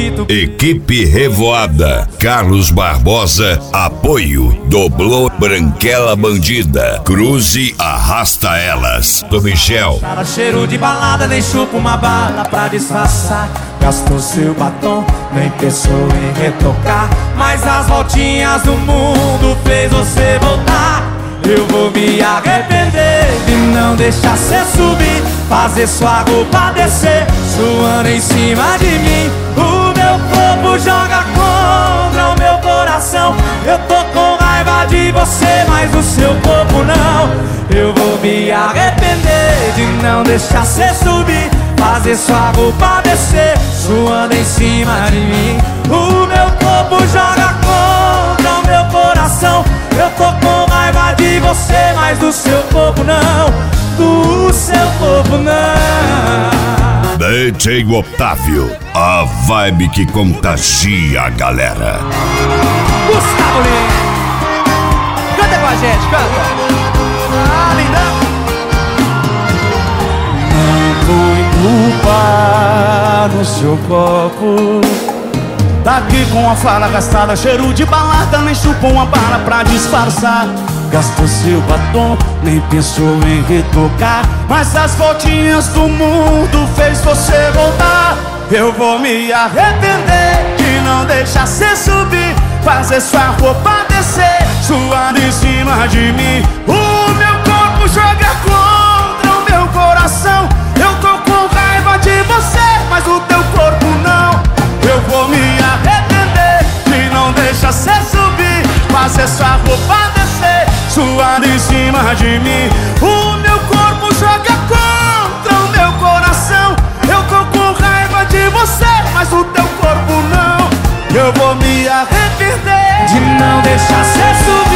bonito. Equipe Revoada, Carlos Barbosa, apoio, doblou Branquela Bandida, Cruze Arrasta Elas, do Michel. Cara, cheiro de balada, nem chupa uma bala pra disfarçar. Gastou seu batom, nem pensou em retocar. Mas as voltinhas do mundo fez você voltar. Eu vou me arrepender de não deixar cê subir, fazer sua roupa descer, suando em cima de mim. O meu corpo joga contra o meu coração. Eu tô com raiva de você, mas o seu corpo não. Eu vou me arrepender de não deixar cê subir, fazer sua roupa descer, suando em cima de mim. O meu corpo joga contra o meu coração. Eu tô com raiva de você, mas do seu corpo não. Do seu corpo não. DJ Otávio, a vibe que contagia a galera. Gustavo Lima, canta com a gente, canta. Ah, lindão. Não foi culpa no seu copo. Tá aqui com a fala gastada, cheiro de balada, nem chupou uma bala pra disfarçar. Gastou seu batom, nem pensou em retocar. Mas as voltinhas do mundo fez você voltar. Eu vou me arrepender de não deixar cê subir, fazer sua roupa descer, suando em cima de mim. O meu corpo joga contra o meu coração. Eu tô com raiva de você, mas o teu corpo não. Eu vou me arrepender de não deixar cê subir, fazer sua roupa descer, suando em cima de mim. O meu corpo joga contra o meu coração. Eu tô com raiva de você, mas o teu corpo não. Eu vou me arrepender de não deixar cê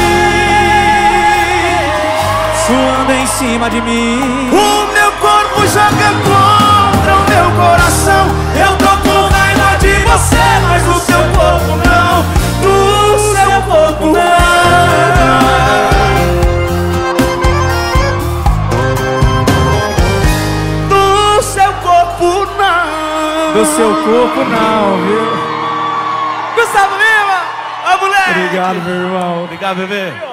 subir, suando em cima de mim. O meu corpo joga contra o meu coração. Eu tô com raiva de você, mas do seu corpo não. Do seu corpo não. Do seu corpo não. Do seu corpo não, viu? Gustavo Lima, ó, moleque. Obrigado, meu irmão. Obrigado, bebê.